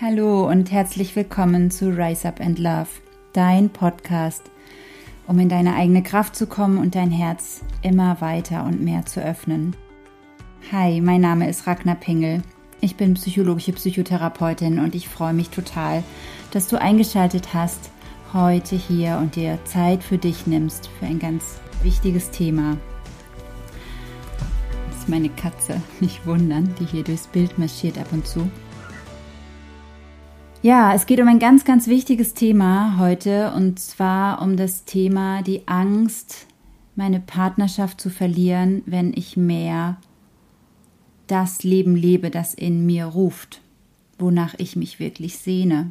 Hallo und herzlich willkommen zu Rise Up and Love, dein Podcast, um in deine eigene Kraft zu kommen und dein Herz immer weiter und mehr zu öffnen. Hi, mein Name ist Ragnar Pingel. Ich bin psychologische Psychotherapeutin und ich freue mich total, dass du eingeschaltet hast heute hier und dir Zeit für dich nimmst, für ein ganz wichtiges Thema. Das ist meine Katze, nicht wundern, die hier durchs Bild marschiert ab und zu. Ja, es geht um ein ganz, ganz wichtiges Thema heute und zwar um das Thema die Angst, meine Partnerschaft zu verlieren, wenn ich mehr das Leben lebe, das in mir ruft, wonach ich mich wirklich sehne.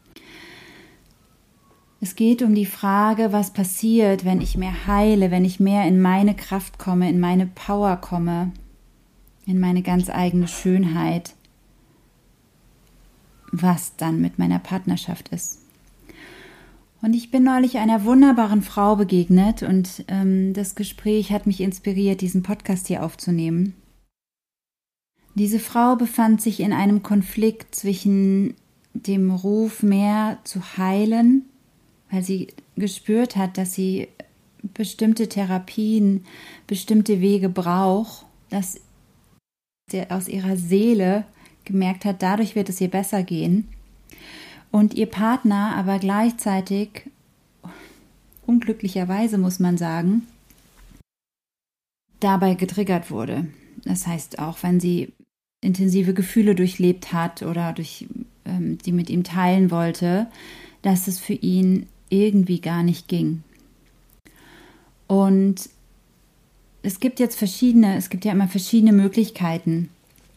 Es geht um die Frage, was passiert, wenn ich mehr heile, wenn ich mehr in meine Kraft komme, in meine Power komme, in meine ganz eigene Schönheit, was dann mit meiner Partnerschaft ist. Und ich bin neulich einer wunderbaren Frau begegnet und das Gespräch hat mich inspiriert, diesen Podcast hier aufzunehmen. Diese Frau befand sich in einem Konflikt zwischen dem Ruf, mehr zu heilen, weil sie gespürt hat, dass sie bestimmte Therapien, bestimmte Wege braucht, dass sie aus ihrer Seele gemerkt hat, dadurch wird es ihr besser gehen. Und ihr Partner aber gleichzeitig, unglücklicherweise muss man sagen, dabei getriggert wurde. Das heißt, auch wenn sie intensive Gefühle durchlebt hat oder die mit ihm teilen wollte, dass es für ihn irgendwie gar nicht ging. Und es gibt ja immer verschiedene Möglichkeiten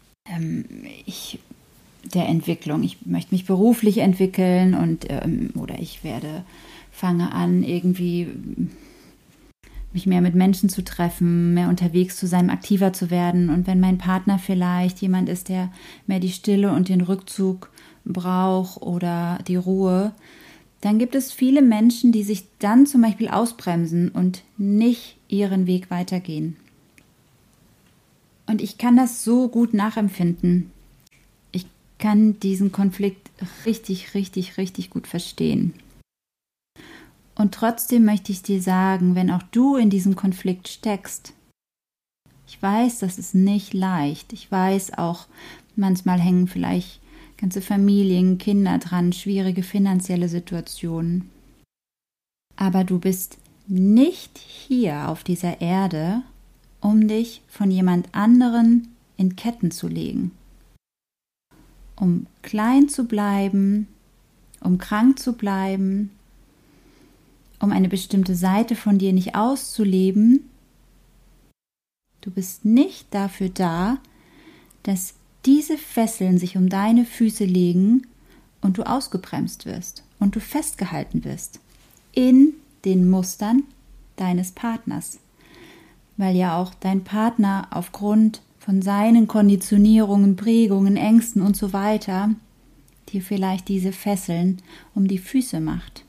der Entwicklung. Ich möchte mich beruflich entwickeln oder ich fange an, irgendwie mich mehr mit Menschen zu treffen, mehr unterwegs zu sein, aktiver zu werden. Und wenn mein Partner vielleicht jemand ist, der mehr die Stille und den Rückzug braucht oder die Ruhe, dann gibt es viele Menschen, die sich dann zum Beispiel ausbremsen und nicht ihren Weg weitergehen. Und ich kann das so gut nachempfinden. Ich kann diesen Konflikt richtig, richtig, richtig gut verstehen. Und trotzdem möchte ich dir sagen, wenn auch du in diesem Konflikt steckst, ich weiß, das ist nicht leicht. Ich weiß auch, manchmal hängen vielleicht ganze Familien, Kinder dran, schwierige finanzielle Situationen. Aber du bist nicht hier auf dieser Erde, um dich von jemand anderen in Ketten zu legen. Um klein zu bleiben, um krank zu bleiben, um eine bestimmte Seite von dir nicht auszuleben. Du bist nicht dafür da, dass diese Fesseln sich um deine Füße legen und du ausgebremst wirst und du festgehalten wirst in den Mustern deines Partners. Weil ja auch dein Partner aufgrund von seinen Konditionierungen, Prägungen, Ängsten und so weiter dir vielleicht diese Fesseln um die Füße macht.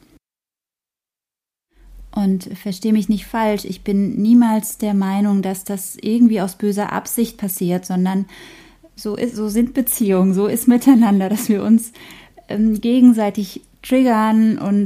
Und versteh mich nicht falsch, ich bin niemals der Meinung, dass das irgendwie aus böser Absicht passiert, sondern so sind Beziehungen, so ist miteinander, dass wir uns gegenseitig triggern und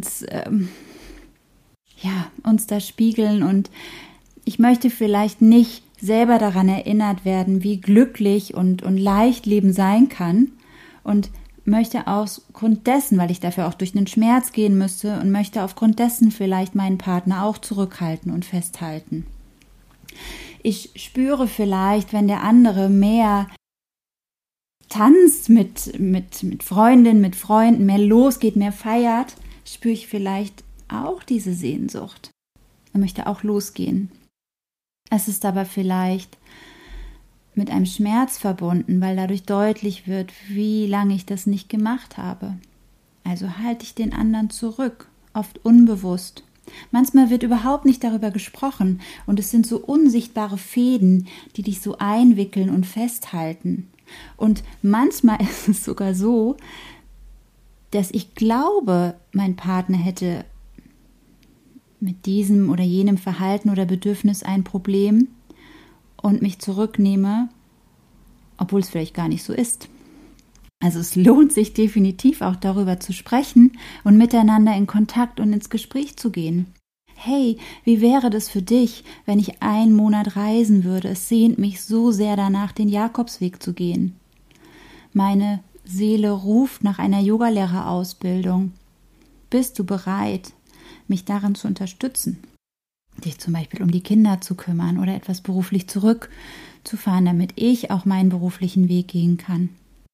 uns da spiegeln. Und ich möchte vielleicht nicht selber daran erinnert werden, wie glücklich und leicht Leben sein kann und möchte aufgrund dessen, weil ich dafür auch durch den Schmerz gehen müsste und möchte aufgrund dessen vielleicht meinen Partner auch zurückhalten und festhalten. Ich spüre vielleicht, wenn der andere mehr tanzt mit Freundinnen, mit Freunden, mehr losgeht, mehr feiert, spüre ich vielleicht auch diese Sehnsucht und möchte auch losgehen. Es ist aber vielleicht mit einem Schmerz verbunden, weil dadurch deutlich wird, wie lange ich das nicht gemacht habe. Also halte ich den anderen zurück, oft unbewusst. Manchmal wird überhaupt nicht darüber gesprochen und es sind so unsichtbare Fäden, die dich so einwickeln und festhalten. Und manchmal ist es sogar so, dass ich glaube, mein Partner hätte mit diesem oder jenem Verhalten oder Bedürfnis ein Problem und mich zurücknehme, obwohl es vielleicht gar nicht so ist. Also es lohnt sich definitiv auch darüber zu sprechen und miteinander in Kontakt und ins Gespräch zu gehen. Hey, wie wäre das für dich, wenn ich einen Monat reisen würde? Es sehnt mich so sehr danach, den Jakobsweg zu gehen. Meine Seele ruft nach einer Yogalehrerausbildung. Bist du bereit, mich darin zu unterstützen? Dich zum Beispiel um die Kinder zu kümmern oder etwas beruflich zurückzufahren, damit ich auch meinen beruflichen Weg gehen kann.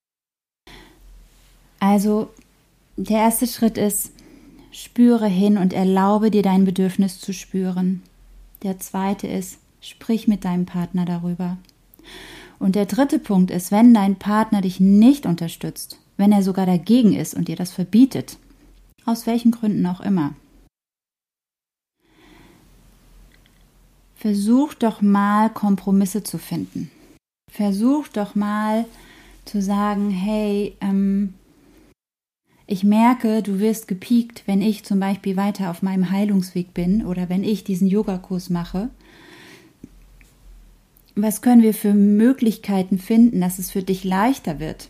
Also, der erste Schritt ist, spüre hin und erlaube dir dein Bedürfnis zu spüren. Der zweite ist, sprich mit deinem Partner darüber. Und der dritte Punkt ist, wenn dein Partner dich nicht unterstützt, wenn er sogar dagegen ist und dir das verbietet, aus welchen Gründen auch immer, versuch doch mal Kompromisse zu finden. Versuch doch mal zu sagen, hey, ich merke, du wirst gepiekt, wenn ich zum Beispiel weiter auf meinem Heilungsweg bin oder wenn ich diesen Yogakurs mache. Was können wir für Möglichkeiten finden, dass es für dich leichter wird?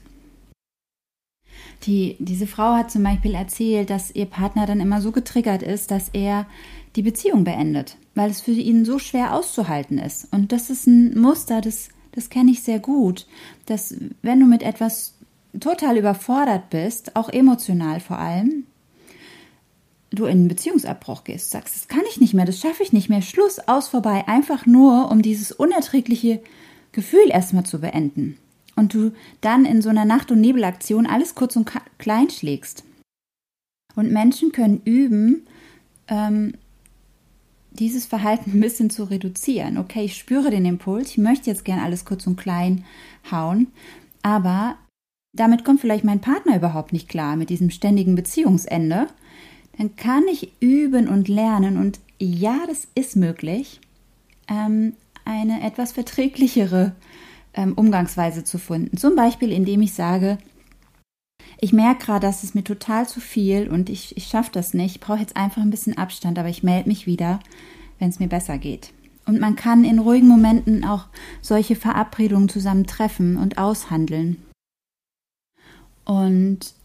Diese Frau hat zum Beispiel erzählt, dass ihr Partner dann immer so getriggert ist, dass er die Beziehung beendet, weil es für ihn so schwer auszuhalten ist. Und das ist ein Muster, das kenne ich sehr gut, dass wenn du mit etwas total überfordert bist, auch emotional vor allem, du in einen Beziehungsabbruch gehst, sagst, das kann ich nicht mehr, das schaffe ich nicht mehr, Schluss, aus, vorbei, einfach nur, um dieses unerträgliche Gefühl erstmal zu beenden. Und du dann in so einer Nacht- und Nebelaktion alles kurz und klein schlägst. Und Menschen können üben, dieses Verhalten ein bisschen zu reduzieren. Okay, ich spüre den Impuls, ich möchte jetzt gern alles kurz und klein hauen, aber damit kommt vielleicht mein Partner überhaupt nicht klar mit diesem ständigen Beziehungsende. Dann kann ich üben und lernen und ja, das ist möglich, eine etwas verträglichere Umgangsweise zu finden. Zum Beispiel, indem ich sage, ich merke gerade, das ist mir total zu viel und ich schaffe das nicht. Ich brauche jetzt einfach ein bisschen Abstand, aber ich melde mich wieder, wenn es mir besser geht. Und man kann in ruhigen Momenten auch solche Verabredungen zusammen treffen und aushandeln. Und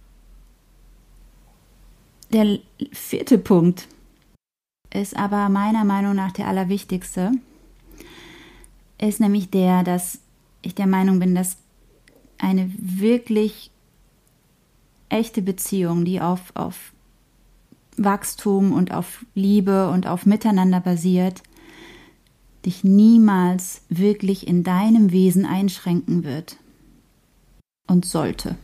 der vierte Punkt ist aber meiner Meinung nach der allerwichtigste, ist nämlich dass ich der Meinung bin, dass eine wirklich echte Beziehung, die auf Wachstum und auf Liebe und auf Miteinander basiert, dich niemals wirklich in deinem Wesen einschränken wird und sollte.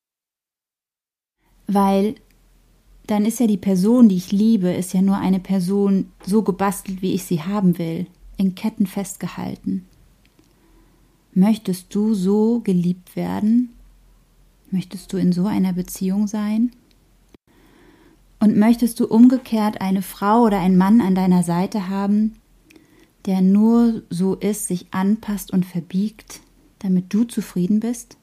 Weil dann ist ja die Person, die ich liebe, ist ja nur eine Person so gebastelt, wie ich sie haben will, in Ketten festgehalten. Möchtest du so geliebt werden? Möchtest du in so einer Beziehung sein? Und möchtest du umgekehrt eine Frau oder einen Mann an deiner Seite haben, der nur so ist, sich anpasst und verbiegt, damit du zufrieden bist?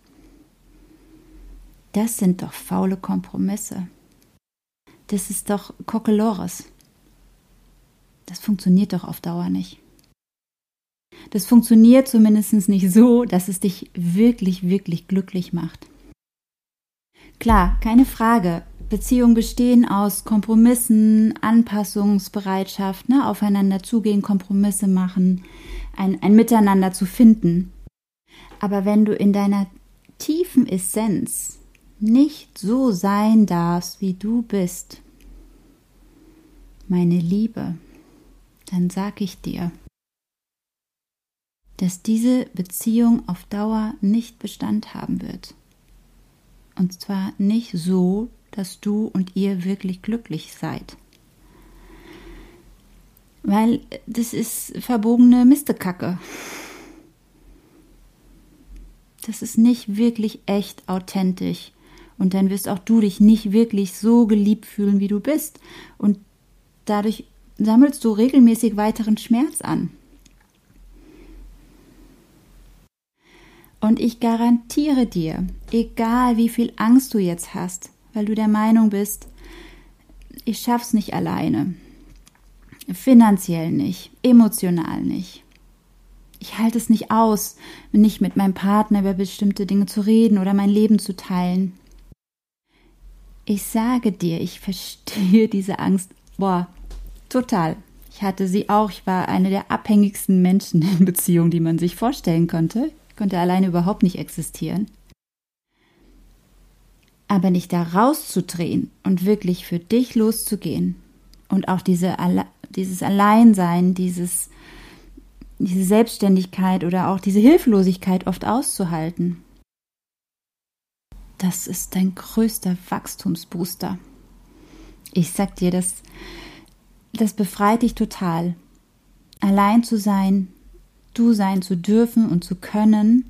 Das sind doch faule Kompromisse. Das ist doch Kokolores. Das funktioniert doch auf Dauer nicht. Das funktioniert zumindest nicht so, dass es dich wirklich, wirklich glücklich macht. Klar, keine Frage. Beziehungen bestehen aus Kompromissen, Anpassungsbereitschaft, aufeinander zugehen, Kompromisse machen, ein Miteinander zu finden. Aber wenn du in deiner tiefen Essenz nicht so sein darfst, wie du bist, meine Liebe, dann sag ich dir, dass diese Beziehung auf Dauer nicht Bestand haben wird. Und zwar nicht so, dass du und ihr wirklich glücklich seid. Weil das ist verbogene Mistekacke. Das ist nicht wirklich echt authentisch. Und dann wirst auch du dich nicht wirklich so geliebt fühlen, wie du bist. Und dadurch sammelst du regelmäßig weiteren Schmerz an. Und ich garantiere dir, egal wie viel Angst du jetzt hast, weil du der Meinung bist, ich schaff's nicht alleine, finanziell nicht, emotional nicht, Ich halte es nicht aus, nicht mit meinem Partner über bestimmte Dinge zu reden oder mein Leben zu teilen. Ich sage dir, ich verstehe diese Angst, total. Ich hatte sie auch. Ich war eine der abhängigsten Menschen in Beziehungen, die man sich vorstellen konnte. Ich konnte alleine überhaupt nicht existieren. Aber dich da rauszudrehen und wirklich für dich loszugehen und auch dieses Alleinsein, diese Selbstständigkeit oder auch diese Hilflosigkeit oft auszuhalten, das ist dein größter Wachstumsbooster. Ich sag dir, das befreit dich total. Allein zu sein, du sein zu dürfen und zu können,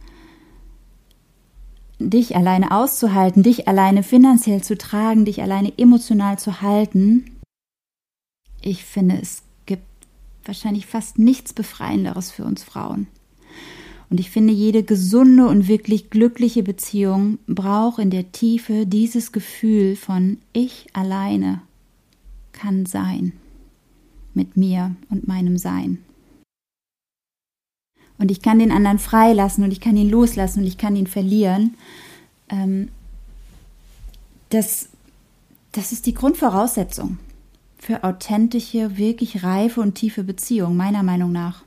dich alleine auszuhalten, dich alleine finanziell zu tragen, dich alleine emotional zu halten. Ich finde, es gibt wahrscheinlich fast nichts Befreienderes für uns Frauen. Und ich finde, jede gesunde und wirklich glückliche Beziehung braucht in der Tiefe dieses Gefühl von ich alleine kann sein mit mir und meinem Sein. Und ich kann den anderen freilassen und ich kann ihn loslassen und ich kann ihn verlieren. Das ist die Grundvoraussetzung für authentische, wirklich reife und tiefe Beziehungen, meiner Meinung nach.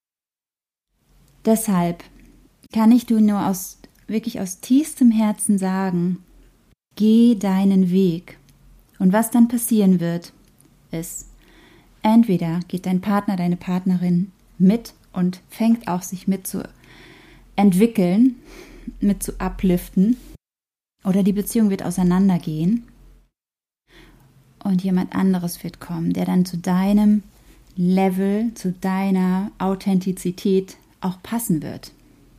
Deshalb kann ich dir nur wirklich aus tiefstem Herzen sagen, geh deinen Weg. Und was dann passieren wird, ist, entweder geht dein Partner, deine Partnerin mit und fängt auch sich mit zu entwickeln, mit zu upliften, oder die Beziehung wird auseinandergehen und jemand anderes wird kommen, der dann zu deinem Level, zu deiner Authentizität auch passen wird.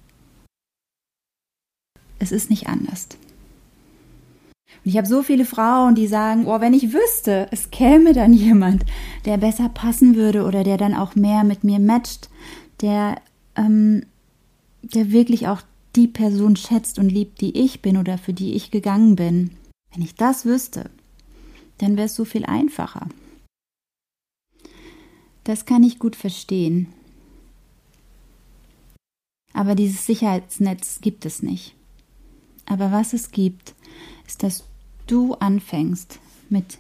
Es ist nicht anders. Und ich habe so viele Frauen, die sagen, wenn ich wüsste, es käme dann jemand, der besser passen würde oder der dann auch mehr mit mir matcht, der wirklich auch die Person schätzt und liebt, die ich bin oder für die ich gegangen bin. Wenn ich das wüsste, dann wäre es so viel einfacher. Das kann ich gut verstehen. Aber dieses Sicherheitsnetz gibt es nicht. Aber was es gibt, ist, dass du anfängst, mit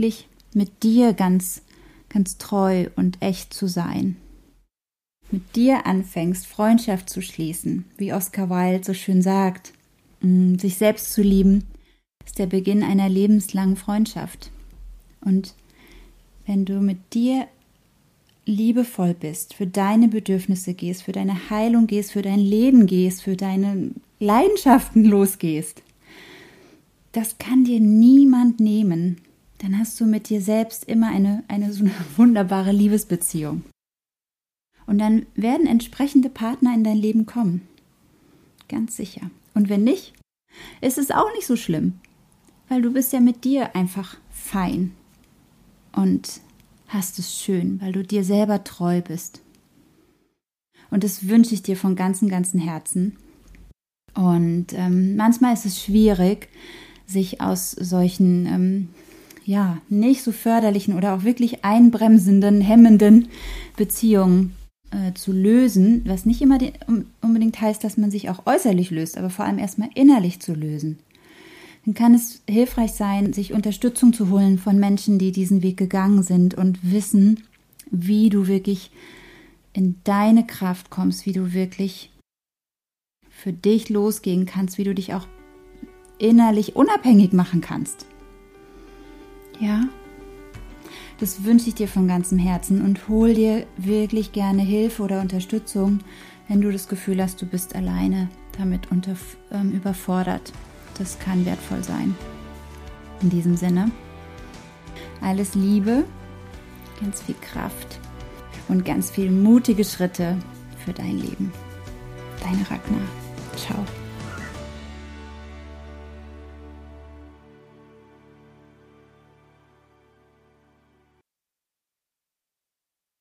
dir ganz treu und echt zu sein. Mit dir anfängst, Freundschaft zu schließen, wie Oscar Wilde so schön sagt. Sich selbst zu lieben, ist der Beginn einer lebenslangen Freundschaft. Und wenn du mit dir liebevoll bist, für deine Bedürfnisse gehst, für deine Heilung gehst, für dein Leben gehst, für deine Leidenschaften losgehst, das kann dir niemand nehmen. Dann hast du mit dir selbst immer eine so eine wunderbare Liebesbeziehung. Und dann werden entsprechende Partner in dein Leben kommen. Ganz sicher. Und wenn nicht, ist es auch nicht so schlimm. Weil du bist ja mit dir einfach fein. Und hast es schön, weil du dir selber treu bist. Und das wünsche ich dir von ganzem Herzen. Und manchmal ist es schwierig, sich aus solchen nicht so förderlichen oder auch wirklich einbremsenden, hemmenden Beziehungen zu lösen, was nicht immer unbedingt heißt, dass man sich auch äußerlich löst, aber vor allem erstmal innerlich zu lösen. Dann kann es hilfreich sein, sich Unterstützung zu holen von Menschen, die diesen Weg gegangen sind und wissen, wie du wirklich in deine Kraft kommst, wie du wirklich für dich losgehen kannst, wie du dich auch innerlich unabhängig machen kannst. Ja, das wünsche ich dir von ganzem Herzen und hol dir wirklich gerne Hilfe oder Unterstützung, wenn du das Gefühl hast, du bist alleine damit überfordert. Das kann wertvoll sein. In diesem Sinne, alles Liebe, ganz viel Kraft und ganz viele mutige Schritte für dein Leben. Deine Ragnar. Ciao.